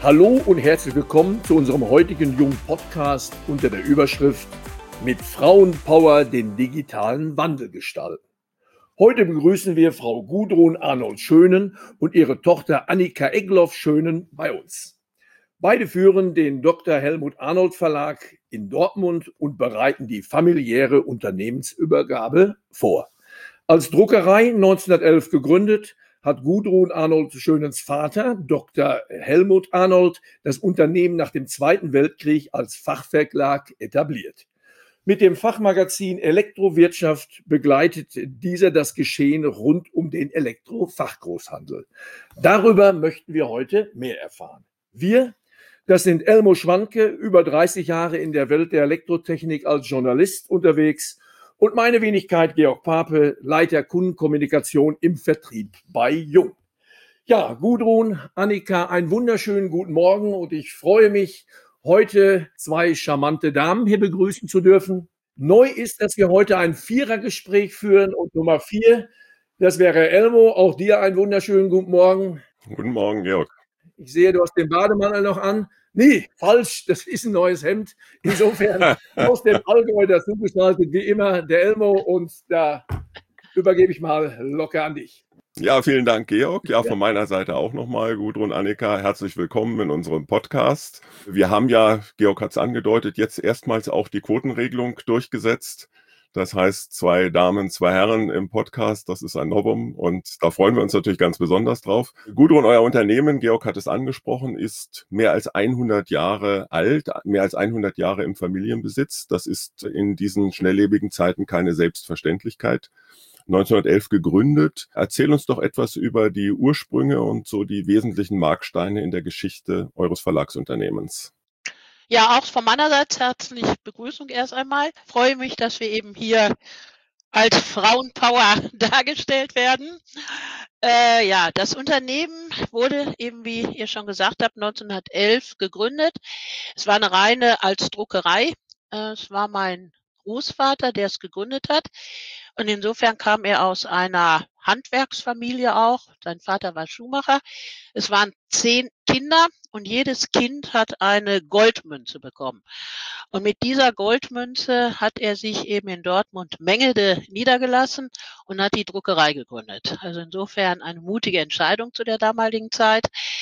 Hallo und herzlich willkommen zu unserem heutigen jungen Podcast unter der Überschrift Mit Frauenpower den digitalen Wandel gestalten. Heute begrüßen wir Frau Gudrun Arnold-Schönen und ihre Tochter Annika Egloff-Schönen bei uns. Beide führen den Dr. Helmut Arnold Verlag in Dortmund und bereiten die familiäre Unternehmensübergabe vor. Als Druckerei 1911 gegründet, hat Gudrun Arnold-Schönens Vater, Dr. Helmut Arnold, das Unternehmen nach dem Zweiten Weltkrieg als Fachverlag etabliert. Mit dem Fachmagazin Elektrowirtschaft begleitet dieser das Geschehen rund um den Elektrofachgroßhandel. Darüber möchten wir heute mehr erfahren. Wir, das sind Elmo Schwanke, über 30 Jahre in der Welt der Elektrotechnik als Journalist unterwegs, und meine Wenigkeit Georg Pape, Leiter Kundenkommunikation im Vertrieb bei Jung. Ja, Gudrun, Annika, einen wunderschönen guten Morgen und ich freue mich, heute zwei charmante Damen hier begrüßen zu dürfen. Neu ist, dass wir heute ein Vierergespräch führen und Nummer 4, das wäre Elmo. Auch dir einen wunderschönen guten Morgen. Guten Morgen, Georg. Ich sehe, du hast den Bademantel noch an. Nee, falsch, das ist ein neues Hemd. Insofern aus dem Allgäu dazu gestaltet, wie immer, der Elmo, und da übergebe ich mal locker an dich. Ja, vielen Dank, Georg. Ja, von meiner Seite auch nochmal, Gudrun, Annika, herzlich willkommen in unserem Podcast. Wir haben ja, Georg hat es angedeutet, jetzt erstmals auch die Quotenregelung durchgesetzt. Das heißt, 2 Damen, 2 Herren im Podcast, das ist ein Novum und da freuen wir uns natürlich ganz besonders drauf. Gudrun, euer Unternehmen, Georg hat es angesprochen, ist mehr als 100 Jahre alt, mehr als 100 Jahre im Familienbesitz. Das ist in diesen schnelllebigen Zeiten keine Selbstverständlichkeit. 1911 gegründet. Erzähl uns doch etwas über die Ursprünge und so die wesentlichen Marksteine in der Geschichte eures Verlagsunternehmens. Ja, auch von meiner Seite herzliche Begrüßung erst einmal. Ich freue mich, dass wir eben hier als Frauenpower dargestellt werden. Ja, das Unternehmen wurde eben, wie ihr schon gesagt habt, 1911 gegründet. Es war eine reine als Druckerei. Es war mein Großvater, der es gegründet hat. Und insofern kam er aus einer Handwerksfamilie auch. Sein Vater war Schuhmacher. Es waren 10 Kinder und jedes Kind hat eine Goldmünze bekommen. Und mit dieser Goldmünze hat er sich eben in Dortmund-Mengede niedergelassen und hat die Druckerei gegründet. Also insofern eine mutige Entscheidung zu der damaligen Zeit.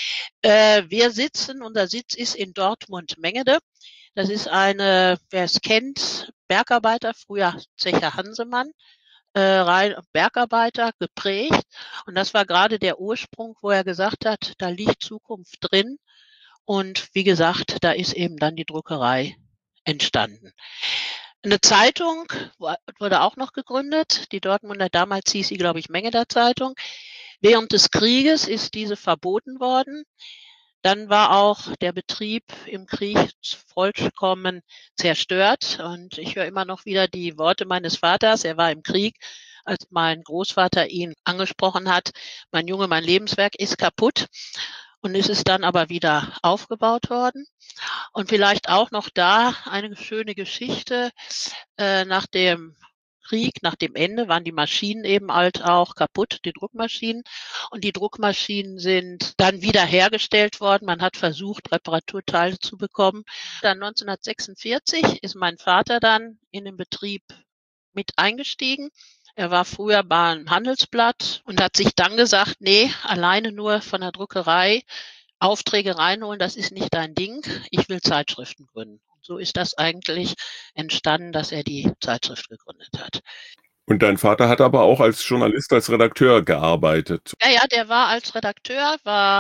Unser Sitz ist in Dortmund-Mengede. Das ist eine, wer es kennt, Bergarbeiter, früher Zecher Hansemann, rein Bergarbeiter geprägt. Und das war gerade der Ursprung, wo er gesagt hat, da liegt Zukunft drin. Und wie gesagt, da ist eben dann die Druckerei entstanden. Eine Zeitung wurde auch noch gegründet, die Dortmunder, damals hieß sie, glaube ich, Mengeder Zeitung. Während des Krieges ist diese verboten worden. Dann war auch der Betrieb im Krieg vollkommen zerstört. Und ich höre immer noch wieder die Worte meines Vaters. Er war im Krieg, als mein Großvater ihn angesprochen hat. Mein Junge, mein Lebenswerk ist kaputt. Und es ist dann aber wieder aufgebaut worden. Und vielleicht auch noch da eine schöne Geschichte. Nach dem Krieg, nach dem Ende, waren die Maschinen eben halt auch kaputt, die Druckmaschinen. Und die Druckmaschinen sind dann wiederhergestellt worden. Man hat versucht, Reparaturteile zu bekommen. Dann 1946 ist mein Vater dann in den Betrieb mit eingestiegen. Er war früher beim Handelsblatt und hat sich dann gesagt, nee, alleine nur von der Druckerei Aufträge reinholen, das ist nicht dein Ding. Ich will Zeitschriften gründen. So ist das eigentlich entstanden, dass er die Zeitschrift gegründet hat. Und dein Vater hat aber auch als Journalist, als Redakteur gearbeitet. Ja, der war als Redakteur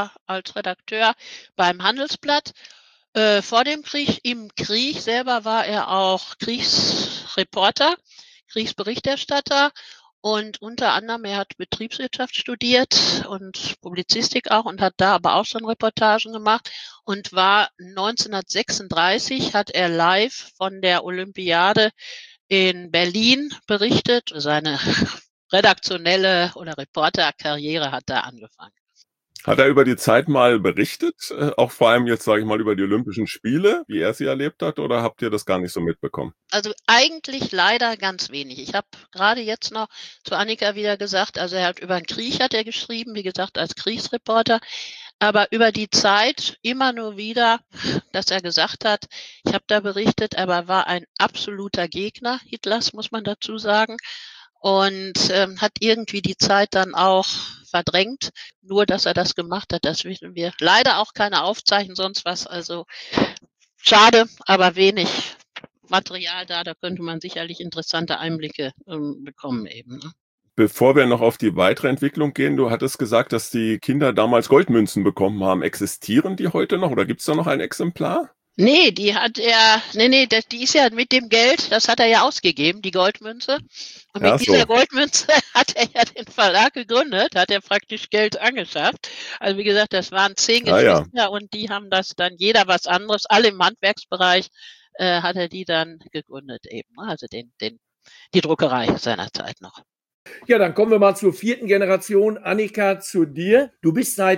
beim Handelsblatt vor dem Krieg. Im Krieg selber war er auch Kriegsreporter, Kriegsberichterstatter. Und unter anderem, er hat Betriebswirtschaft studiert und Publizistik auch und hat da aber auch schon Reportagen gemacht und war 1936, hat er live von der Olympiade in Berlin berichtet. Seine redaktionelle oder Reporterkarriere hat da angefangen. Hat er über die Zeit mal berichtet, auch vor allem jetzt, sage ich mal, über die Olympischen Spiele, wie er sie erlebt hat, oder habt ihr das gar nicht so mitbekommen? Also eigentlich leider ganz wenig. Ich habe gerade jetzt noch zu Annika wieder gesagt, also er hat über den Krieg hat er geschrieben, wie gesagt, als Kriegsreporter. Aber über die Zeit immer nur wieder, dass er gesagt hat, ich habe da berichtet, er war ein absoluter Gegner Hitlers, muss man dazu sagen, und hat irgendwie die Zeit dann auch verdrängt. Nur, dass er das gemacht hat, das wissen wir. Leider auch keine Aufzeichnungen, sonst was. Also schade, aber wenig Material da. Da könnte man sicherlich interessante Einblicke bekommen eben. Ne? Bevor wir noch auf die weitere Entwicklung gehen, du hattest gesagt, dass die Kinder damals Goldmünzen bekommen haben. Existieren die heute noch oder gibt es da noch ein Exemplar? Nee, die ist ja mit dem Geld, das hat er ja ausgegeben, die Goldmünze. Und Ja, mit dieser so. Goldmünze hat er ja den Verlag gegründet, hat er praktisch Geld angeschafft. Also wie gesagt, das waren 10 Ah ja. Geschwister und die haben das dann jeder was anderes, alle im Handwerksbereich, hat er die dann gegründet eben. Also die Druckerei seinerzeit noch. Ja, dann kommen wir mal zur 4. Generation. Annika, zu dir. Du bist seit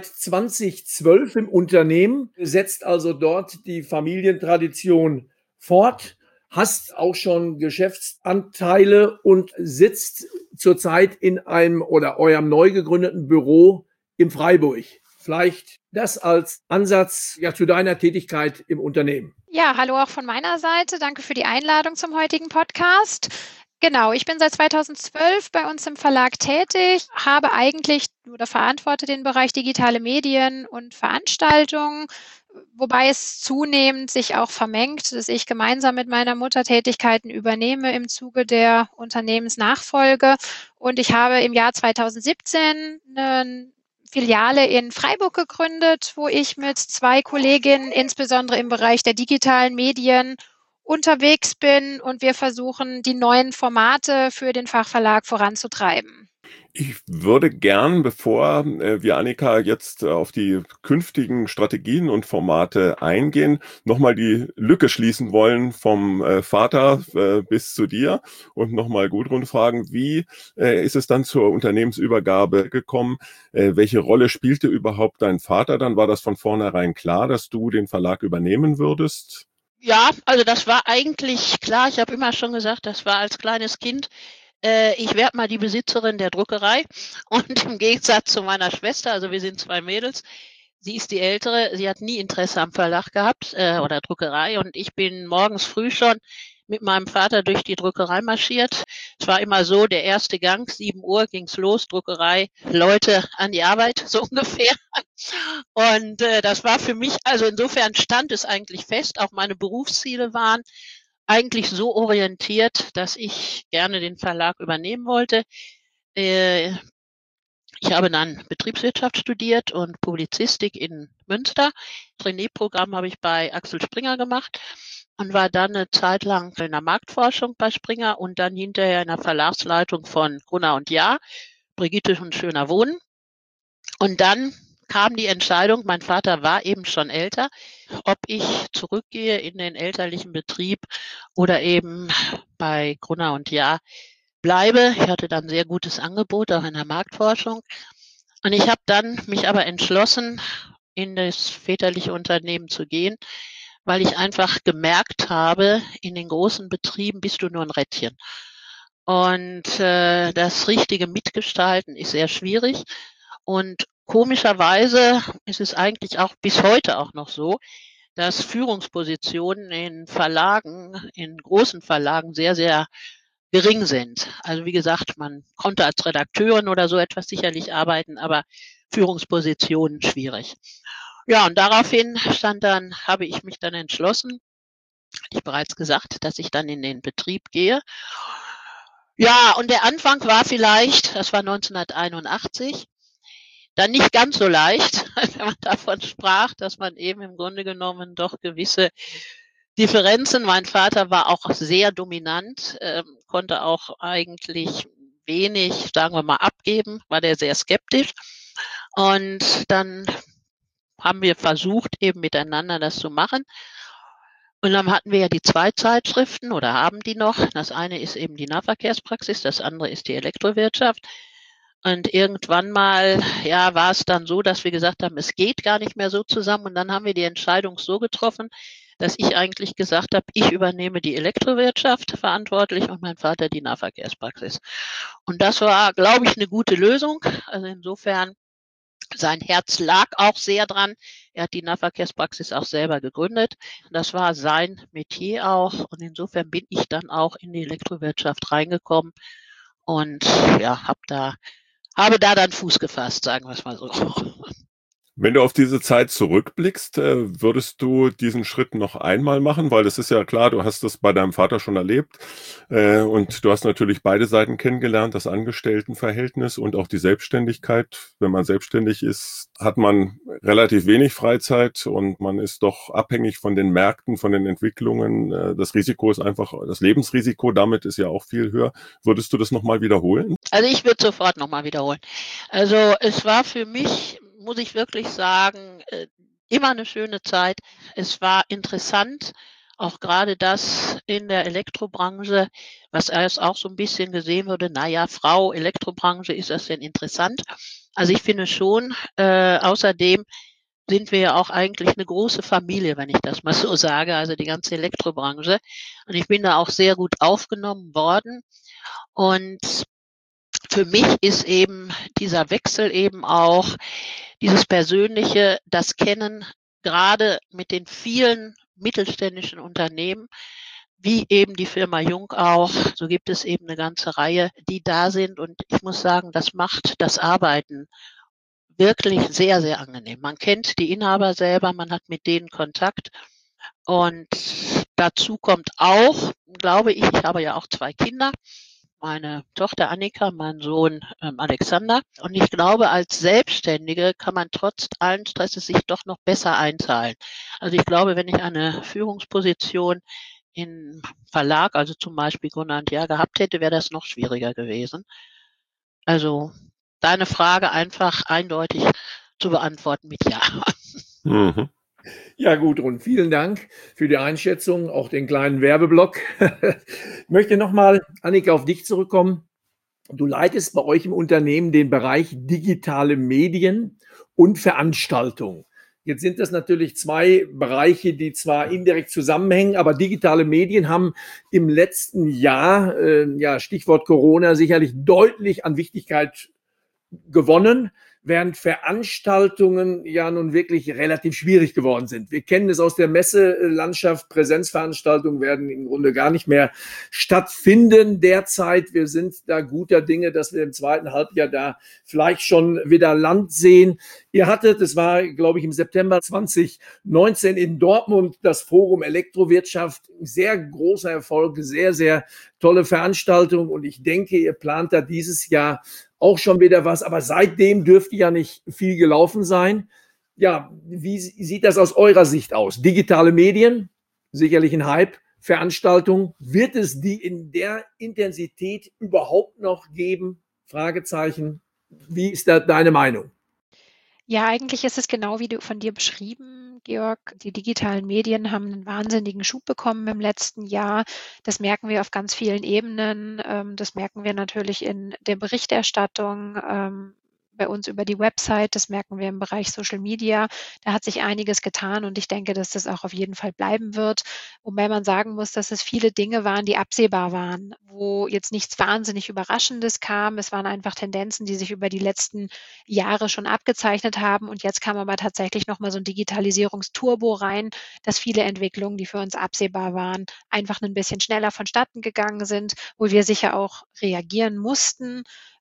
2012 im Unternehmen, setzt also dort die Familientradition fort, hast auch schon Geschäftsanteile und sitzt zurzeit in einem oder eurem neu gegründeten Büro in Freiburg. Vielleicht das als Ansatz zu deiner Tätigkeit im Unternehmen. Ja, hallo auch von meiner Seite. Danke für die Einladung zum heutigen Podcast. Genau, ich bin seit 2012 bei uns im Verlag tätig, habe eigentlich oder verantworte den Bereich digitale Medien und Veranstaltungen, wobei es zunehmend sich auch vermengt, dass ich gemeinsam mit meiner Mutter Tätigkeiten übernehme im Zuge der Unternehmensnachfolge. Und ich habe im Jahr 2017 eine Filiale in Freiburg gegründet, wo ich mit 2 Kolleginnen insbesondere im Bereich der digitalen Medien unterwegs bin und wir versuchen, die neuen Formate für den Fachverlag voranzutreiben. Ich würde gern, bevor wir, Annika, jetzt auf die künftigen Strategien und Formate eingehen, nochmal die Lücke schließen wollen vom Vater bis zu dir und nochmal Gudrun fragen, wie ist es dann zur Unternehmensübergabe gekommen? Welche Rolle spielte überhaupt dein Vater? Dann war das von vornherein klar, dass du den Verlag übernehmen würdest? Ja, also das war eigentlich klar. Ich habe immer schon gesagt, das war als kleines Kind, ich werde mal die Besitzerin der Druckerei. Und im Gegensatz zu meiner Schwester, also wir sind 2 Mädels, sie ist die Ältere, sie hat nie Interesse am Verlag gehabt oder Druckerei. Und ich bin morgens früh schon mit meinem Vater durch die Druckerei marschiert. Es war immer so, der erste Gang, 7 Uhr ging's los, Druckerei, Leute an die Arbeit, so ungefähr. Und das war für mich, also insofern stand es eigentlich fest, auch meine Berufsziele waren eigentlich so orientiert, dass ich gerne den Verlag übernehmen wollte. Äh, Ich habe dann Betriebswirtschaft studiert und Publizistik in Münster. Trainee-Programm habe ich bei Axel Springer gemacht und war dann eine Zeit lang in der Marktforschung bei Springer und dann hinterher in der Verlagsleitung von Gruner & Jahr, Brigitte und Schöner Wohnen. Und dann kam die Entscheidung, mein Vater war eben schon älter, ob ich zurückgehe in den elterlichen Betrieb oder eben bei Gruner & Jahr bleibe. Ich hatte dann 'n sehr gutes Angebot, auch in der Marktforschung. Und ich habe dann mich aber entschlossen, in das väterliche Unternehmen zu gehen, weil ich einfach gemerkt habe, in den großen Betrieben bist du nur 'n Rädchen. Und das richtige Mitgestalten ist sehr schwierig. Und komischerweise ist es eigentlich auch bis heute auch noch so, dass Führungspositionen in Verlagen, in großen Verlagen sehr, sehr gering sind. Also wie gesagt, man konnte als Redakteurin oder so etwas sicherlich arbeiten, aber Führungspositionen schwierig. Ja, und daraufhin habe ich mich dann entschlossen, hatte ich bereits gesagt, dass ich dann in den Betrieb gehe. Ja, und der Anfang war vielleicht, das war 1981, dann nicht ganz so leicht, wenn man davon sprach, dass man eben im Grunde genommen doch gewisse Differenzen. Mein Vater war auch sehr dominant, konnte auch eigentlich wenig, sagen wir mal, abgeben, war der sehr skeptisch. Und dann haben wir versucht, eben miteinander das zu machen. Und dann hatten wir ja die 2 Zeitschriften oder haben die noch. Das eine ist eben die Nahverkehrspraxis, das andere ist die Elektrowirtschaft. Und irgendwann mal, ja, war es dann so, dass wir gesagt haben, es geht gar nicht mehr so zusammen. Und dann haben wir die Entscheidung so getroffen, dass ich eigentlich gesagt habe, ich übernehme die Elektrowirtschaft verantwortlich und mein Vater die Nahverkehrspraxis. Und das war, glaube ich, eine gute Lösung. Also insofern Sein Herz lag auch sehr dran. Er hat die Nahverkehrspraxis auch selber gegründet. Das war sein Metier auch und insofern bin ich dann auch in die Elektrowirtschaft reingekommen und ja, habe da dann Fuß gefasst, sagen wir es mal so. Wenn du auf diese Zeit zurückblickst, würdest du diesen Schritt noch einmal machen? Weil das ist ja klar, du hast das bei deinem Vater schon erlebt, und du hast natürlich beide Seiten kennengelernt, das Angestelltenverhältnis und auch die Selbstständigkeit. Wenn man selbstständig ist, hat man relativ wenig Freizeit und man ist doch abhängig von den Märkten, von den Entwicklungen. Das Risiko ist einfach, das Lebensrisiko damit ist ja auch viel höher. Würdest du das nochmal wiederholen? Also ich würde sofort nochmal wiederholen. Also es war für mich, muss ich wirklich sagen, immer eine schöne Zeit. Es war interessant, auch gerade das in der Elektrobranche, was erst auch so ein bisschen gesehen wurde, na ja, Frau, Elektrobranche, ist das denn interessant? Also ich finde schon, außerdem sind wir ja auch eigentlich eine große Familie, wenn ich das mal so sage, also die ganze Elektrobranche. Und ich bin da auch sehr gut aufgenommen worden. Und für mich ist eben dieser Wechsel eben auch dieses Persönliche, das Kennen gerade mit den vielen mittelständischen Unternehmen, wie eben die Firma Jung auch. So gibt es eben eine ganze Reihe, die da sind und ich muss sagen, das macht das Arbeiten wirklich sehr, sehr angenehm. Man kennt die Inhaber selber, man hat mit denen Kontakt und dazu kommt auch, glaube ich habe ja auch 2 Kinder, meine Tochter Annika, mein Sohn, Alexander. Und ich glaube, als Selbstständige kann man trotz allen Stresses sich doch noch besser einzahlen. Also ich glaube, wenn ich eine Führungsposition im Verlag, also zum Beispiel Gunnar & Jahr gehabt hätte, wäre das noch schwieriger gewesen. Also deine Frage einfach eindeutig zu beantworten mit ja. Mhm. Ja, Gudrun, vielen Dank für die Einschätzung, auch den kleinen Werbeblock. Ich möchte nochmal, Annika, auf dich zurückkommen. Du leitest bei euch im Unternehmen den Bereich digitale Medien und Veranstaltungen. Jetzt sind das natürlich 2 Bereiche, die zwar indirekt zusammenhängen, aber digitale Medien haben im letzten Jahr, ja, Stichwort Corona, sicherlich deutlich an Wichtigkeit gewonnen, während Veranstaltungen ja nun wirklich relativ schwierig geworden sind. Wir kennen es aus der Messelandschaft, Präsenzveranstaltungen werden im Grunde gar nicht mehr stattfinden derzeit. Wir sind da guter Dinge, dass wir im zweiten Halbjahr da vielleicht schon wieder Land sehen. Ihr hattet, es war, glaube ich, im September 2019 in Dortmund das Forum Elektrowirtschaft. Sehr großer Erfolg, sehr, sehr tolle Veranstaltung und ich denke, ihr plant da dieses Jahr auch schon wieder was, aber seitdem dürfte ja nicht viel gelaufen sein. Ja, wie sieht das aus eurer Sicht aus? Digitale Medien, sicherlich ein Hype. Veranstaltung, wird es die in der Intensität überhaupt noch geben? Fragezeichen. Wie ist da deine Meinung? Ja, eigentlich ist es genau wie du von dir beschrieben, Georg. Die digitalen Medien haben einen wahnsinnigen Schub bekommen im letzten Jahr. Das merken wir auf ganz vielen Ebenen. Das merken wir natürlich in der Berichterstattung, bei uns über die Website. Das merken wir im Bereich Social Media. Da hat sich einiges getan und ich denke, dass das auch auf jeden Fall bleiben wird. Wobei man sagen muss, dass es viele Dinge waren, die absehbar waren, wo jetzt nichts wahnsinnig Überraschendes kam. Es waren einfach Tendenzen, die sich über die letzten Jahre schon abgezeichnet haben. Und jetzt kam aber tatsächlich nochmal so ein Digitalisierungsturbo rein, dass viele Entwicklungen, die für uns absehbar waren, einfach ein bisschen schneller vonstatten gegangen sind, wo wir sicher auch reagieren mussten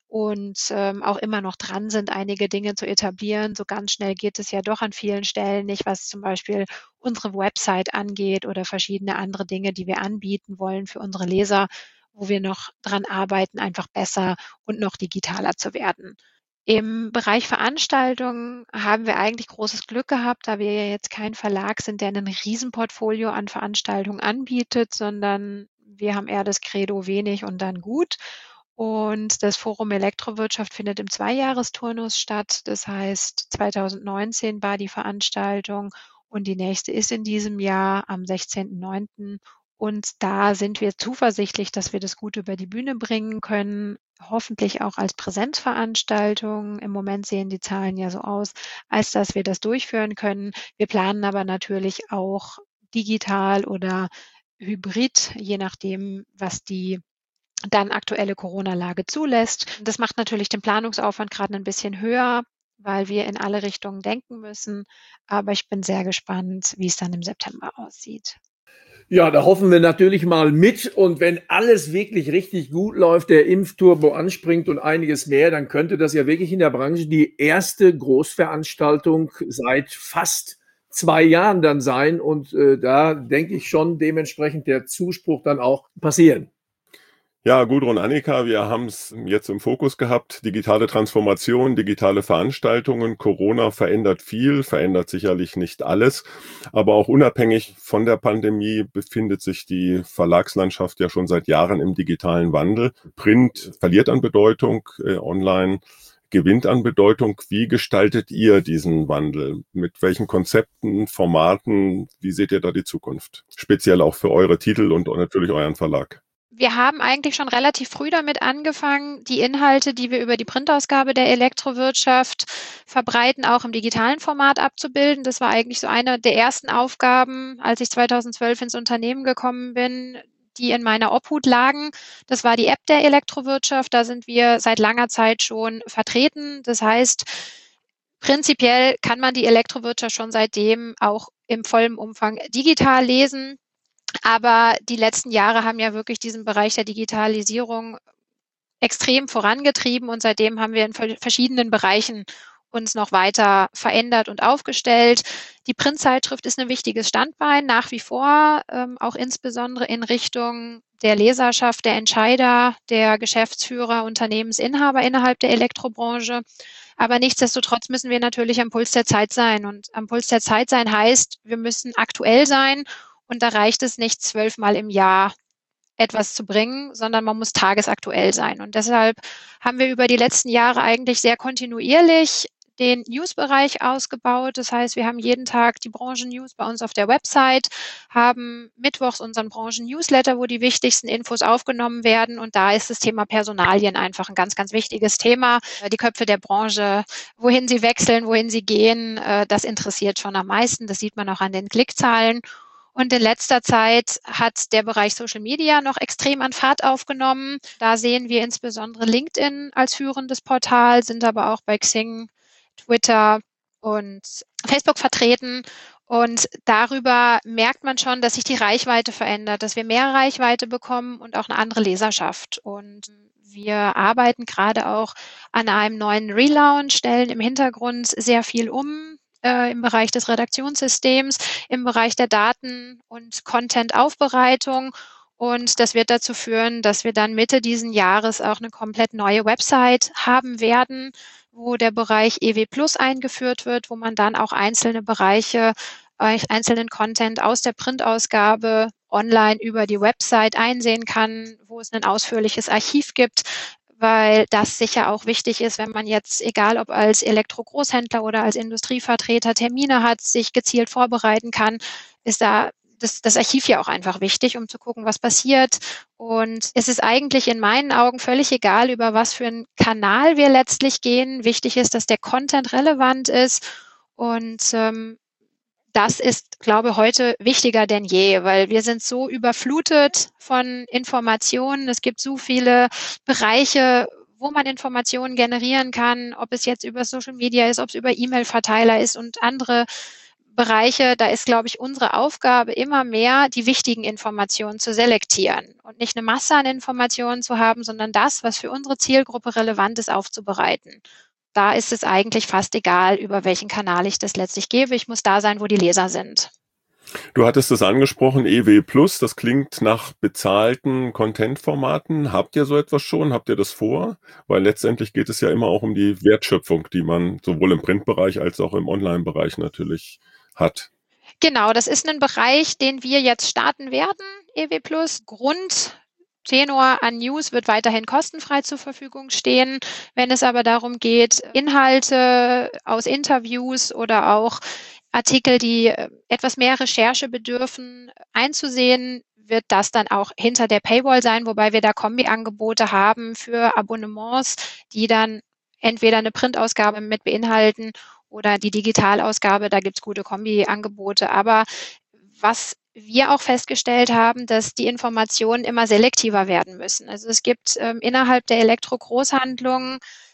und auch immer noch dran sind, einige Dinge zu etablieren. So ganz schnell geht es ja doch an vielen Stellen nicht, was zum Beispiel unsere Website angeht oder verschiedene andere Dinge, die wir anbieten wollen für unsere Leser, wo wir noch dran arbeiten, einfach besser und noch digitaler zu werden. Im Bereich Veranstaltungen haben wir eigentlich großes Glück gehabt, da wir ja jetzt kein Verlag sind, der ein Riesenportfolio an Veranstaltungen anbietet, sondern wir haben eher das Credo wenig und dann gut. Und das Forum Elektrowirtschaft findet im Zweijahresturnus statt. Das heißt, 2019 war die Veranstaltung und die nächste ist in diesem Jahr am 16.09. Und da sind wir zuversichtlich, dass wir das gut über die Bühne bringen können, hoffentlich auch als Präsenzveranstaltung. Im Moment sehen die Zahlen ja so aus, als dass wir das durchführen können. Wir planen aber natürlich auch digital oder hybrid, je nachdem, was die dann aktuelle Corona-Lage zulässt. Das macht natürlich den Planungsaufwand gerade ein bisschen höher. weil wir in alle Richtungen denken müssen. Aber ich bin sehr gespannt, wie es dann im September aussieht. Ja, da hoffen wir natürlich mal mit. Und wenn alles wirklich richtig gut läuft, der Impfturbo anspringt und einiges mehr, dann könnte das ja wirklich in der Branche die erste Großveranstaltung seit fast 2 Jahren dann sein. Und da denke ich schon dementsprechend der Zuspruch dann auch passieren. Ja, Gudrun, Annika, wir haben es jetzt im Fokus gehabt. Digitale Transformation, digitale Veranstaltungen. Corona verändert viel, verändert sicherlich nicht alles. Aber auch unabhängig von der Pandemie befindet sich die Verlagslandschaft ja schon seit Jahren im digitalen Wandel. Print verliert an Bedeutung, online gewinnt an Bedeutung. Wie gestaltet ihr diesen Wandel? Mit welchen Konzepten, Formaten? Wie seht ihr da die Zukunft? Speziell auch für eure Titel und natürlich euren Verlag. Wir haben eigentlich schon relativ früh damit angefangen, die Inhalte, die wir über die Printausgabe der Elektrowirtschaft verbreiten, auch im digitalen Format abzubilden. Das war eigentlich so eine der ersten Aufgaben, als ich 2012 ins Unternehmen gekommen bin, die in meiner Obhut lagen. Das war die App der Elektrowirtschaft. Da sind wir seit langer Zeit schon vertreten. Das heißt, prinzipiell kann man die Elektrowirtschaft schon seitdem auch im vollen Umfang digital lesen. Aber die letzten Jahre haben ja wirklich diesen Bereich der Digitalisierung extrem vorangetrieben und seitdem haben wir in verschiedenen Bereichen uns noch weiter verändert und aufgestellt. Die Printzeitschrift ist ein wichtiges Standbein nach wie vor, auch insbesondere in Richtung der Leserschaft, der Entscheider, der Geschäftsführer, Unternehmensinhaber innerhalb der Elektrobranche. Aber nichtsdestotrotz müssen wir natürlich am Puls der Zeit sein. Und am Puls der Zeit sein heißt, wir müssen aktuell sein. Und da reicht es nicht, 12-mal im Jahr etwas zu bringen, sondern man muss tagesaktuell sein. Und deshalb haben wir über die letzten Jahre eigentlich sehr kontinuierlich den News-Bereich ausgebaut. Das heißt, wir haben jeden Tag die Branchen-News bei uns auf der Website, haben mittwochs unseren Branchen-Newsletter, wo die wichtigsten Infos aufgenommen werden. Und da ist das Thema Personalien einfach ein ganz, ganz wichtiges Thema. Die Köpfe der Branche, wohin sie wechseln, wohin sie gehen, das interessiert schon am meisten. Das sieht man auch an den Klickzahlen. Und in letzter Zeit hat der Bereich Social Media noch extrem an Fahrt aufgenommen. Da sehen wir insbesondere LinkedIn als führendes Portal, sind aber auch bei Xing, Twitter und Facebook vertreten. Und darüber merkt man schon, dass sich die Reichweite verändert, dass wir mehr Reichweite bekommen und auch eine andere Leserschaft. Und wir arbeiten gerade auch an einem neuen Relaunch, stellen im Hintergrund sehr viel im Bereich des Redaktionssystems, im Bereich der Daten- und Content-Aufbereitung. Und das wird dazu führen, dass wir dann Mitte diesen Jahres auch eine komplett neue Website haben werden, wo der Bereich EW Plus eingeführt wird, wo man dann auch einzelne Bereiche, einzelnen Content aus der Printausgabe online über die Website einsehen kann, wo es ein ausführliches Archiv gibt, weil das sicher auch wichtig ist, wenn man jetzt, egal ob als Elektrogroßhändler oder als Industrievertreter Termine hat, sich gezielt vorbereiten kann, ist da das Archiv ja auch einfach wichtig, um zu gucken, was passiert. Und es ist eigentlich in meinen Augen völlig egal, über was für einen Kanal wir letztlich gehen. Wichtig ist, dass der Content relevant ist und das ist, glaube ich, heute wichtiger denn je, weil wir sind so überflutet von Informationen. Es gibt so viele Bereiche, wo man Informationen generieren kann, ob es jetzt über Social Media ist, ob es über E-Mail-Verteiler ist und andere Bereiche. Da ist, glaube ich, unsere Aufgabe immer mehr, die wichtigen Informationen zu selektieren und nicht eine Masse an Informationen zu haben, sondern das, was für unsere Zielgruppe relevant ist, aufzubereiten. Da ist es eigentlich fast egal, über welchen Kanal ich das letztlich gebe. Ich muss da sein, wo die Leser sind. Du hattest es angesprochen, EW Plus, das klingt nach bezahlten Content-Formaten. Habt ihr so etwas schon? Habt ihr das vor? Weil letztendlich geht es ja immer auch um die Wertschöpfung, die man sowohl im Printbereich als auch im Online-Bereich natürlich hat. Genau, das ist ein Bereich, den wir jetzt starten werden, EW Plus. Grundtenor an News wird weiterhin kostenfrei zur Verfügung stehen. Wenn es aber darum geht, Inhalte aus Interviews oder auch Artikel, die etwas mehr Recherche bedürfen, einzusehen, wird das dann auch hinter der Paywall sein, wobei wir da Kombi-Angebote haben für Abonnements, die dann entweder eine Printausgabe mit beinhalten oder die Digitalausgabe, da gibt's gute Kombi-Angebote. Aber was wir auch festgestellt haben, dass die Informationen immer selektiver werden müssen. Also es gibt innerhalb der Elektrogroßhandlungen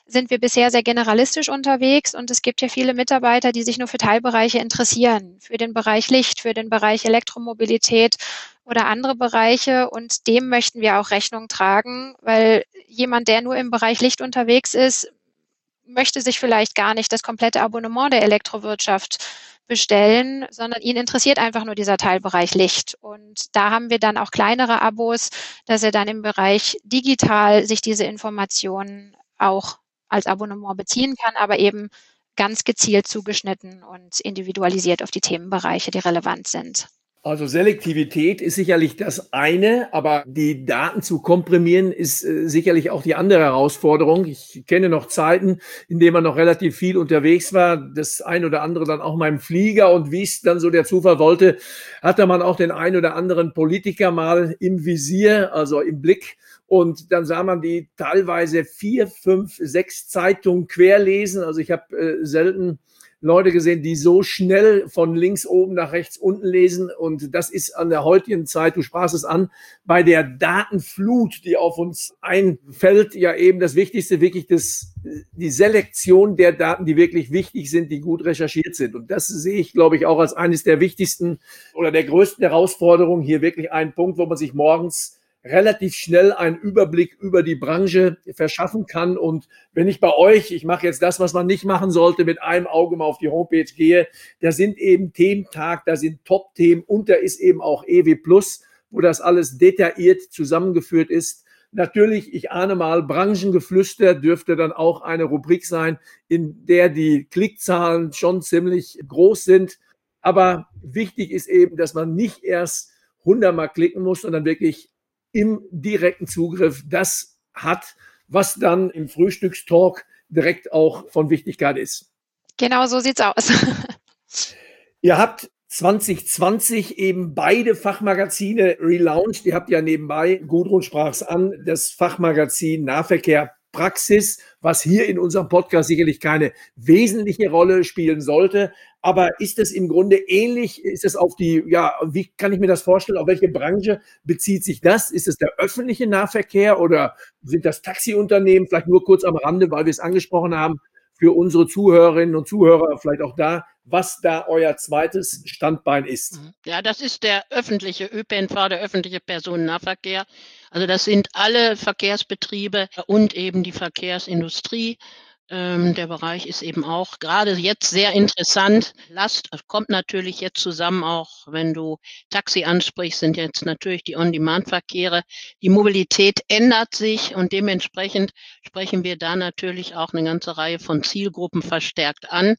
sind wir bisher sehr generalistisch unterwegs und es gibt ja viele Mitarbeiter, die sich nur für Teilbereiche interessieren, für den Bereich Licht, für den Bereich Elektromobilität oder andere Bereiche, und dem möchten wir auch Rechnung tragen, weil jemand, der nur im Bereich Licht unterwegs ist, möchte sich vielleicht gar nicht das komplette Abonnement der Elektrowirtschaft bestellen, sondern ihn interessiert einfach nur dieser Teilbereich Licht. Und da haben wir dann auch kleinere Abos, dass er dann im Bereich digital sich diese Informationen auch als Abonnement beziehen kann, aber eben ganz gezielt zugeschnitten und individualisiert auf die Themenbereiche, die relevant sind. Also Selektivität ist sicherlich das eine, aber die Daten zu komprimieren ist sicherlich auch die andere Herausforderung. Ich kenne noch Zeiten, in denen man noch relativ viel unterwegs war, das ein oder andere dann auch mal im Flieger, und wie es dann so der Zufall wollte, hatte man auch den ein oder anderen Politiker mal im Visier, also im Blick. Und dann sah man die teilweise 4, 5, 6 Zeitungen querlesen. Also ich habe selten Leute gesehen, die so schnell von links oben nach rechts unten lesen. Und das ist an der heutigen Zeit, du sprachst es an, bei der Datenflut, die auf uns einfällt, ja eben das Wichtigste, wirklich die Selektion der Daten, die wirklich wichtig sind, die gut recherchiert sind. Und das sehe ich, glaube ich, auch als eines der wichtigsten oder der größten Herausforderungen. Hier wirklich ein Punkt, wo man sich morgens relativ schnell einen Überblick über die Branche verschaffen kann. Und wenn ich bei euch, ich mache jetzt das, was man nicht machen sollte, mit einem Auge mal auf die Homepage gehe, da sind eben Thementag, da sind Top-Themen und da ist eben auch EW Plus, wo das alles detailliert zusammengeführt ist. Natürlich, ich ahne mal, Branchengeflüster dürfte dann auch eine Rubrik sein, in der die Klickzahlen schon ziemlich groß sind. Aber wichtig ist eben, dass man nicht erst 100-mal klicken muss, sondern wirklich im direkten Zugriff das hat, was dann im Frühstückstalk direkt auch von Wichtigkeit ist. Genau so sieht's aus. Ihr habt 2020 eben beide Fachmagazine relaunched. Ihr habt ja nebenbei, Gudrun sprach es an, das Fachmagazin Nahverkehr Praxis, was hier in unserem Podcast sicherlich keine wesentliche Rolle spielen sollte. Aber ist es im Grunde ähnlich? Ist es auf die, ja, wie kann ich mir das vorstellen? Auf welche Branche bezieht sich das? Ist es der öffentliche Nahverkehr oder sind das Taxiunternehmen? Vielleicht nur kurz am Rande, weil wir es angesprochen haben, für unsere Zuhörerinnen und Zuhörer vielleicht auch da, was da euer zweites Standbein ist. Ja, das ist der öffentliche ÖPNV, der öffentliche Personennahverkehr. Also das sind alle Verkehrsbetriebe und eben die Verkehrsindustrie. Der Bereich ist eben auch gerade jetzt sehr interessant. Last kommt natürlich jetzt zusammen, auch wenn du Taxi ansprichst, sind jetzt natürlich die On-Demand-Verkehre. Die Mobilität ändert sich und dementsprechend sprechen wir da natürlich auch eine ganze Reihe von Zielgruppen verstärkt an.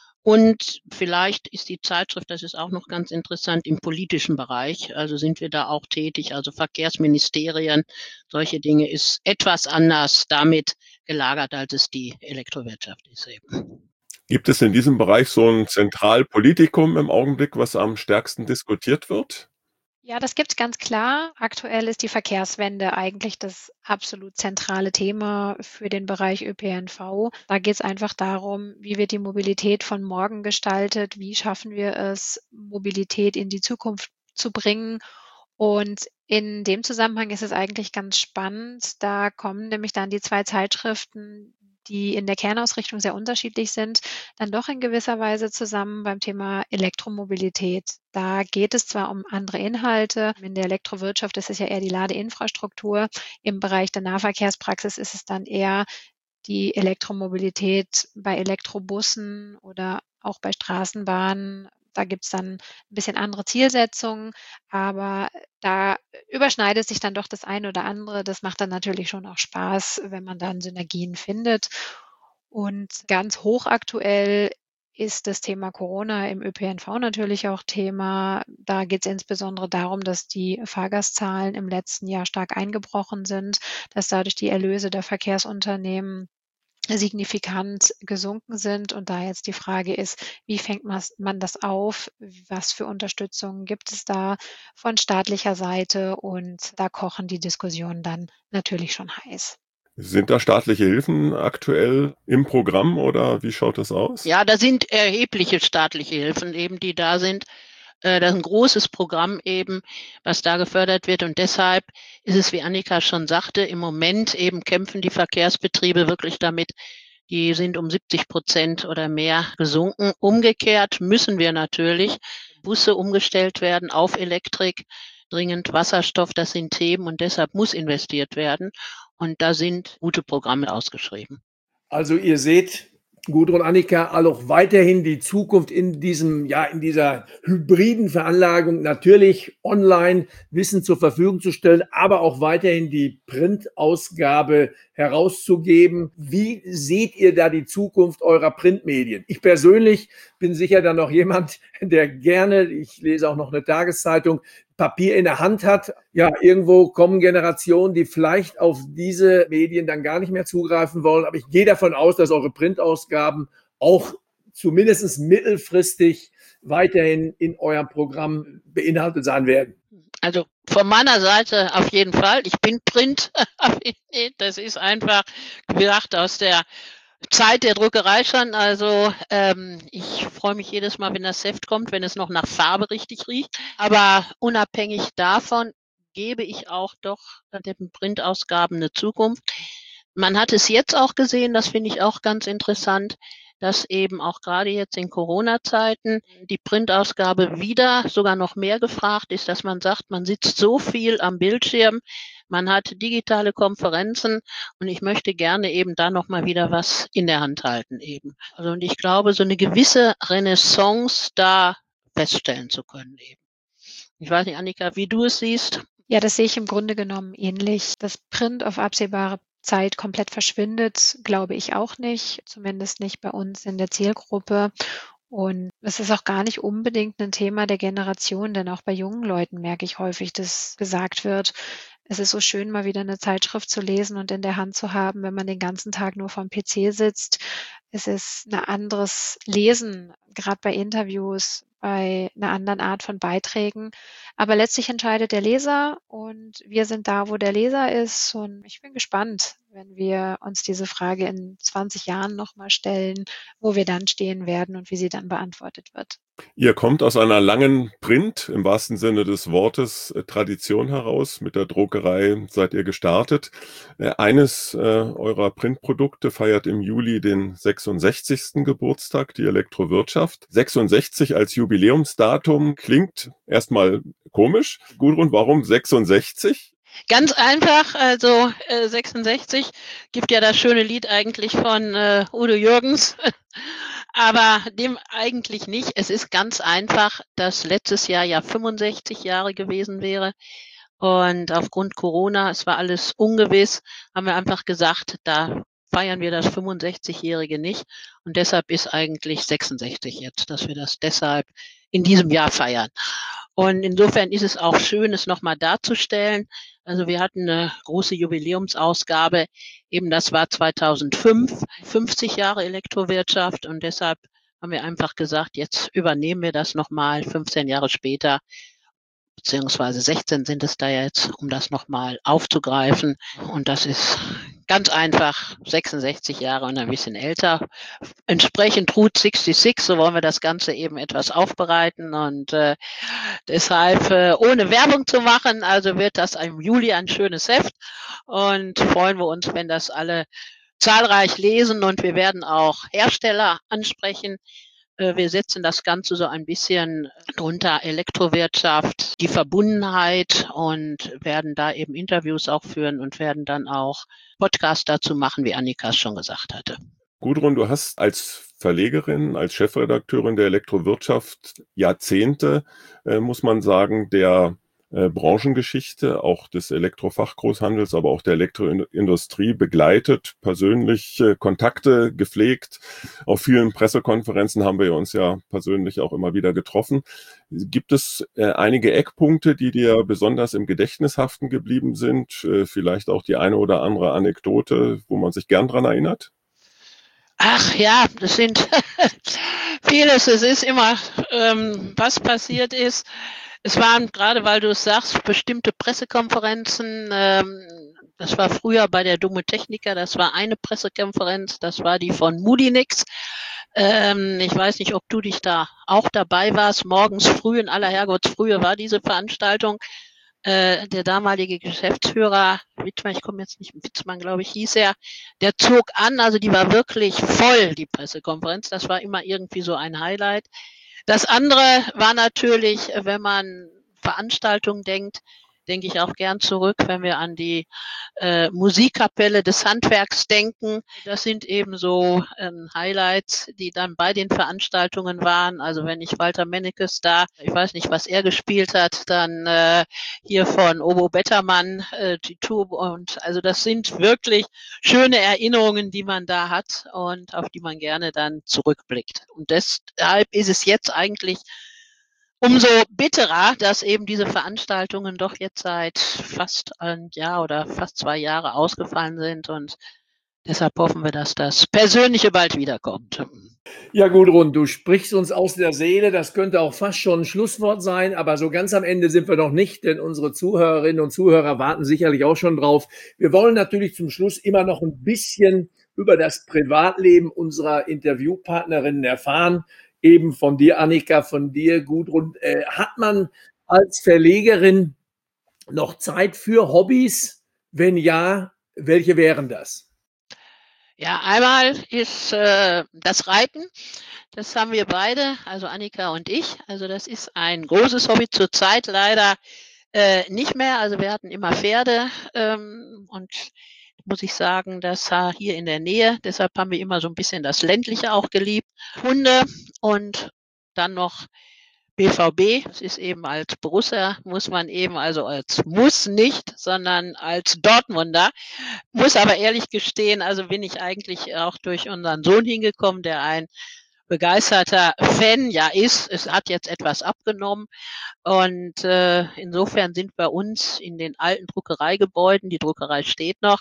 Und vielleicht ist die Zeitschrift, das ist auch noch ganz interessant, im politischen Bereich. Also sind wir da auch tätig, also Verkehrsministerien, solche Dinge ist etwas anders damit gelagert, als es die Elektrowirtschaft ist eben. Gibt es in diesem Bereich so ein Zentralpolitikum im Augenblick, was am stärksten diskutiert wird? Ja, das gibt's ganz klar. Aktuell ist die Verkehrswende eigentlich das absolut zentrale Thema für den Bereich ÖPNV. Da geht es einfach darum, wie wird die Mobilität von morgen gestaltet, wie schaffen wir es, Mobilität in die Zukunft zu bringen. Und in dem Zusammenhang ist es eigentlich ganz spannend. Da kommen nämlich dann die zwei Zeitschriften, die in der Kernausrichtung sehr unterschiedlich sind, dann doch in gewisser Weise zusammen beim Thema Elektromobilität. Da geht es zwar um andere Inhalte. In der Elektrowirtschaft ist es ja eher die Ladeinfrastruktur. Im Bereich der Nahverkehrspraxis ist es dann eher die Elektromobilität bei Elektrobussen oder auch bei Straßenbahnen. Da gibt es dann ein bisschen andere Zielsetzungen, aber da überschneidet sich dann doch das eine oder andere. Das macht dann natürlich schon auch Spaß, wenn man dann Synergien findet. Und ganz hochaktuell ist das Thema Corona im ÖPNV natürlich auch Thema. Da geht es insbesondere darum, dass die Fahrgastzahlen im letzten Jahr stark eingebrochen sind, dass dadurch die Erlöse der Verkehrsunternehmen signifikant gesunken sind. Und da jetzt die Frage ist, wie fängt man das auf? Was für Unterstützung gibt es da von staatlicher Seite? Und da kochen die Diskussionen dann natürlich schon heiß. Sind da staatliche Hilfen aktuell im Programm oder wie schaut das aus? Ja, da sind erhebliche staatliche Hilfen eben, die da sind. Das ist ein großes Programm eben, was da gefördert wird. Und deshalb ist es, wie Annika schon sagte, im Moment eben kämpfen die Verkehrsbetriebe wirklich damit. Die sind um 70% oder mehr gesunken. Umgekehrt müssen wir natürlich Busse umgestellt werden auf Elektrik, dringend Wasserstoff, das sind Themen und deshalb muss investiert werden. Und da sind gute Programme ausgeschrieben. Also ihr seht, Gudrun, Annika, auch weiterhin die Zukunft in dieser hybriden Veranlagung, natürlich online Wissen zur Verfügung zu stellen, aber auch weiterhin die Printausgabe herauszugeben. Wie seht ihr da die Zukunft eurer Printmedien? Ich persönlich bin sicher dann noch jemand, der gerne, ich lese auch noch eine Tageszeitung, Papier in der Hand hat. Ja, irgendwo kommen Generationen, die vielleicht auf diese Medien dann gar nicht mehr zugreifen wollen. Aber ich gehe davon aus, dass eure Printausgaben auch zumindest mittelfristig weiterhin in eurem Programm beinhaltet sein werden. Also von meiner Seite auf jeden Fall. Ich bin Print. Das ist einfach gedacht aus der Zeit der Druckerei schon. Also ich freue mich jedes Mal, wenn das Heft kommt, wenn es noch nach Farbe richtig riecht. Aber unabhängig davon gebe ich auch doch den Printausgaben eine Zukunft. Man hat es jetzt auch gesehen, das finde ich auch ganz interessant, dass eben auch gerade jetzt in Corona-Zeiten die Printausgabe wieder sogar noch mehr gefragt ist, dass man sagt, man sitzt so viel am Bildschirm, man hat digitale Konferenzen und ich möchte gerne eben da nochmal wieder was in der Hand halten eben. Also und ich glaube, so eine gewisse Renaissance da feststellen zu können eben. Ich weiß nicht, Annika, wie du es siehst. Ja, das sehe ich im Grunde genommen ähnlich. Das Print auf absehbare Zeit komplett verschwindet, glaube ich auch nicht, zumindest nicht bei uns in der Zielgruppe. Und es ist auch gar nicht unbedingt ein Thema der Generation, denn auch bei jungen Leuten merke ich häufig, dass gesagt wird, es ist so schön, mal wieder eine Zeitschrift zu lesen und in der Hand zu haben, wenn man den ganzen Tag nur vorm PC sitzt. Es ist ein anderes Lesen, gerade bei Interviews, bei einer anderen Art von Beiträgen. Aber letztlich entscheidet der Leser und wir sind da, wo der Leser ist. Und ich bin gespannt, wenn wir uns diese Frage in 20 Jahren nochmal stellen, wo wir dann stehen werden und wie sie dann beantwortet wird. Ihr kommt aus einer langen Print, im wahrsten Sinne des Wortes, Tradition heraus. Mit der Druckerei seid ihr gestartet. Eines eurer Printprodukte feiert im Juli den 66. Geburtstag, die Elektrowirtschaft. 66 als Jubiläumsdatum klingt erstmal komisch. Gudrun, warum 66? Ganz einfach, also 66 gibt ja das schöne Lied eigentlich von Udo Jürgens, aber dem eigentlich nicht. Es ist ganz einfach, dass letztes Jahr ja 65 Jahre gewesen wäre und aufgrund Corona, es war alles ungewiss, haben wir einfach gesagt, da feiern wir das 65-Jährige nicht und deshalb ist eigentlich 66 jetzt, dass wir das deshalb in diesem Jahr feiern. Und insofern ist es auch schön, es nochmal darzustellen. Also wir hatten eine große Jubiläumsausgabe, eben das war 2005, 50 Jahre Elektrowirtschaft und deshalb haben wir einfach gesagt, jetzt übernehmen wir das nochmal 15 Jahre später, beziehungsweise 16 sind es da jetzt, um das nochmal aufzugreifen. Und das ist ganz einfach 66 Jahre und ein bisschen älter. Entsprechend Route 66, so wollen wir das Ganze eben etwas aufbereiten und deshalb, ohne Werbung zu machen, also wird das im Juli ein schönes Heft und freuen wir uns, wenn das alle zahlreich lesen und wir werden auch Hersteller ansprechen. Wir setzen das Ganze so ein bisschen drunter, Elektrowirtschaft, die Verbundenheit und werden da eben Interviews auch führen und werden dann auch Podcasts dazu machen, wie Annika es schon gesagt hatte. Gudrun, du hast als Verlegerin, als Chefredakteurin der Elektrowirtschaft Jahrzehnte, muss man sagen, der Branchengeschichte, auch des Elektrofachgroßhandels, aber auch der Elektroindustrie begleitet, persönlich Kontakte gepflegt. Auf vielen Pressekonferenzen haben wir uns ja persönlich auch immer wieder getroffen. Gibt es einige Eckpunkte, die dir besonders im Gedächtnis haften geblieben sind? Vielleicht auch die eine oder andere Anekdote, wo man sich gern dran erinnert? Ach ja, das sind vieles. Es ist immer, was passiert ist. Es waren, gerade weil du es sagst, bestimmte Pressekonferenzen. Das war früher bei der Domo Technica, das war eine Pressekonferenz, das war die von Moodynix. Ich weiß nicht, ob du dich da auch dabei warst. Morgens früh, in aller Herrgottsfrühe war diese Veranstaltung. Der damalige Geschäftsführer, Wittmann, ich komme jetzt nicht, Witzmann, glaube ich, hieß er, der zog an, also die war wirklich voll, die Pressekonferenz. Das war immer irgendwie so ein Highlight. Das andere war natürlich, wenn man Veranstaltungen denkt, denke ich auch gern zurück, wenn wir an die Musikkapelle des Handwerks denken. Das sind eben so Highlights, die dann bei den Veranstaltungen waren. Also wenn ich Walter Mennekes da, ich weiß nicht, was er gespielt hat, dann hier von Obo Bettermann, die Tube, und also das sind wirklich schöne Erinnerungen, die man da hat und auf die man gerne dann zurückblickt. Und deshalb ist es jetzt eigentlich umso bitterer, dass eben diese Veranstaltungen doch jetzt seit fast ein Jahr oder fast 2 Jahre ausgefallen sind, und deshalb hoffen wir, dass das Persönliche bald wiederkommt. Ja, Gudrun, du sprichst uns aus der Seele. Das könnte auch fast schon ein Schlusswort sein, aber so ganz am Ende sind wir noch nicht, denn unsere Zuhörerinnen und Zuhörer warten sicherlich auch schon drauf. Wir wollen natürlich zum Schluss immer noch ein bisschen über das Privatleben unserer Interviewpartnerinnen erfahren. Eben von dir, Annika, von dir, Gudrun. Hat man als Verlegerin noch Zeit für Hobbys? Wenn ja, welche wären das? Ja, einmal ist das Reiten. Das haben wir beide, also Annika und ich. Also das ist ein großes Hobby, zurzeit leider nicht mehr. Also wir hatten immer Pferde und muss ich sagen, das war hier in der Nähe. Deshalb haben wir immer so ein bisschen das Ländliche auch geliebt. Hunde und dann noch BVB. Das ist eben als Borussia, muss man eben, also als muss nicht, sondern als Dortmunder. Muss aber ehrlich gestehen, also bin ich eigentlich auch durch unseren Sohn hingekommen, der ein begeisterter Fan ja ist. Es hat jetzt etwas abgenommen. Und insofern sind bei uns in den alten Druckereigebäuden, die Druckerei steht noch,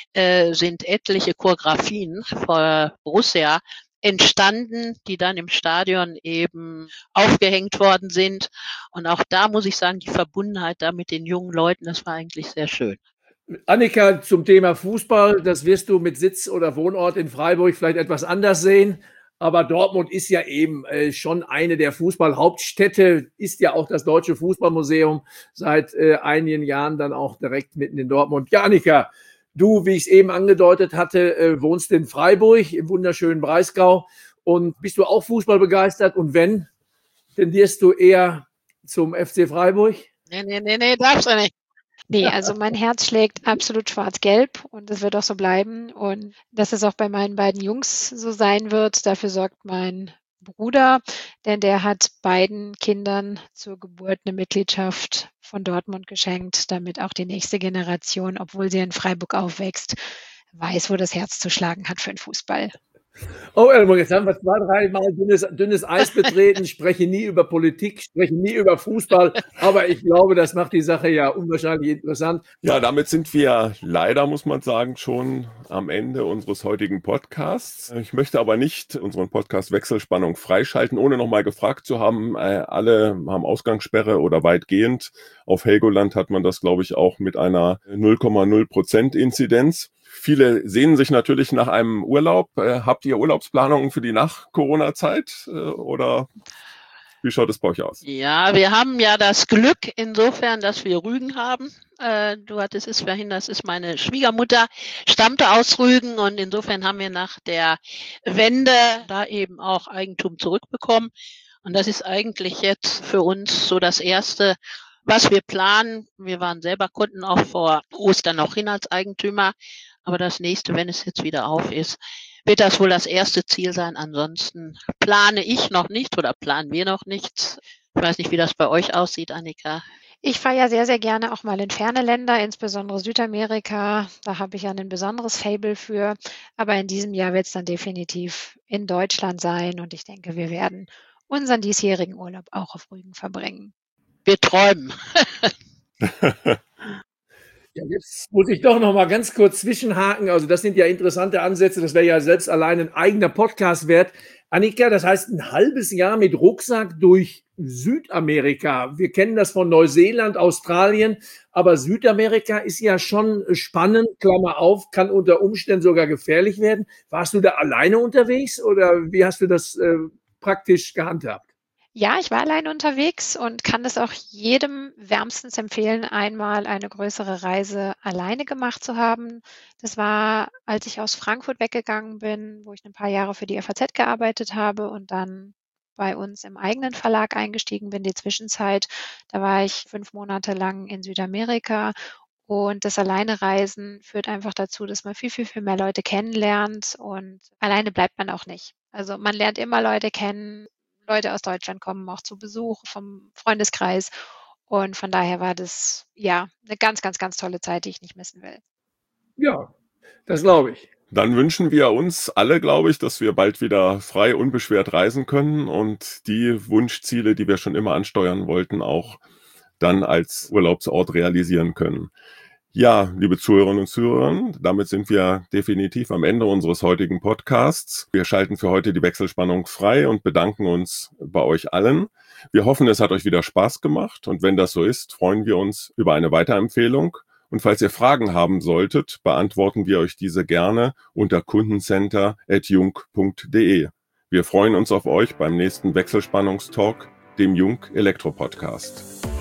sind etliche Choreografien von Borussia entstanden, die dann im Stadion eben aufgehängt worden sind. Und auch da muss ich sagen, die Verbundenheit da mit den jungen Leuten, das war eigentlich sehr schön. Annika, zum Thema Fußball, das wirst du mit Sitz oder Wohnort in Freiburg vielleicht etwas anders sehen. Aber Dortmund ist ja eben schon eine der Fußballhauptstädte, ist ja auch das Deutsche Fußballmuseum seit einigen Jahren dann auch direkt mitten in Dortmund. Ja, Annika, du, wie ich es eben angedeutet hatte, wohnst in Freiburg im wunderschönen Breisgau. Und bist du auch Fußball begeistert? Und wenn, tendierst du eher zum FC Freiburg? Nee, darfst du nicht. Nee, also mein Herz schlägt absolut schwarz-gelb und es wird auch so bleiben. Und dass es auch bei meinen beiden Jungs so sein wird, dafür sorgt mein Bruder, denn der hat beiden Kindern zur Geburt eine Mitgliedschaft von Dortmund geschenkt, damit auch die nächste Generation, obwohl sie in Freiburg aufwächst, weiß, wo das Herz zu schlagen hat für den Fußball. Oh, Elmo, jetzt haben wir 2, 3 Mal dünnes Eis betreten, spreche nie über Politik, spreche nie über Fußball, aber ich glaube, das macht die Sache ja unwahrscheinlich interessant. Ja, damit sind wir leider, muss man sagen, schon am Ende unseres heutigen Podcasts. Ich möchte aber nicht unseren Podcast Wechselspannung freischalten, ohne nochmal gefragt zu haben. Alle haben Ausgangssperre oder weitgehend. Auf Helgoland hat man das, glaube ich, auch mit einer 0,0% Inzidenz. Viele sehnen sich natürlich nach einem Urlaub. Habt ihr Urlaubsplanungen für die Nach-Corona-Zeit oder wie schaut es bei euch aus? Ja, wir haben ja das Glück insofern, dass wir Rügen haben. Du hattest es vorhin, das ist meine Schwiegermutter, stammte aus Rügen, und insofern haben wir nach der Wende da eben auch Eigentum zurückbekommen. Und das ist eigentlich jetzt für uns so das Erste, was wir planen. Wir waren selber Kunden auch vor Ostern noch hin als Eigentümer. Aber das nächste, wenn es jetzt wieder auf ist, wird das wohl das erste Ziel sein. Ansonsten plane ich noch nicht oder planen wir noch nichts. Ich weiß nicht, wie das bei euch aussieht, Annika. Ich fahre ja sehr, sehr gerne auch mal in ferne Länder, insbesondere Südamerika. Da habe ich ja ein besonderes Faible für. Aber in diesem Jahr wird es dann definitiv in Deutschland sein. Und ich denke, wir werden unseren diesjährigen Urlaub auch auf Rügen verbringen. Wir träumen. Ja, jetzt muss ich doch noch mal ganz kurz zwischenhaken. Also das sind ja interessante Ansätze. Das wäre ja selbst allein ein eigener Podcast wert. Annika, das heißt ein halbes Jahr mit Rucksack durch Südamerika. Wir kennen das von Neuseeland, Australien, aber Südamerika ist ja schon spannend, Klammer auf, kann unter Umständen sogar gefährlich werden. Warst du da alleine unterwegs oder wie hast du das praktisch gehandhabt? Ja, ich war allein unterwegs und kann es auch jedem wärmstens empfehlen, einmal eine größere Reise alleine gemacht zu haben. Das war, als ich aus Frankfurt weggegangen bin, wo ich ein paar Jahre für die FAZ gearbeitet habe und dann bei uns im eigenen Verlag eingestiegen bin, die Zwischenzeit. Da war ich 5 Monate lang in Südamerika und das Alleinereisen führt einfach dazu, dass man viel, viel, viel mehr Leute kennenlernt und alleine bleibt man auch nicht. Also man lernt immer Leute kennen. Leute aus Deutschland kommen auch zu Besuch vom Freundeskreis. Und von daher war das, ja, eine ganz, ganz, ganz tolle Zeit, die ich nicht missen will. Ja, das glaube ich. Dann wünschen wir uns alle, glaube ich, dass wir bald wieder frei, unbeschwert reisen können und die Wunschziele, die wir schon immer ansteuern wollten, auch dann als Urlaubsort realisieren können. Ja, liebe Zuhörerinnen und Zuhörer, damit sind wir definitiv am Ende unseres heutigen Podcasts. Wir schalten für heute die Wechselspannung frei und bedanken uns bei euch allen. Wir hoffen, es hat euch wieder Spaß gemacht und wenn das so ist, freuen wir uns über eine Weiterempfehlung. Und falls ihr Fragen haben solltet, beantworten wir euch diese gerne unter kundencenter@jung.de. Wir freuen uns auf euch beim nächsten Wechselspannungstalk, dem Jung Elektro Podcast.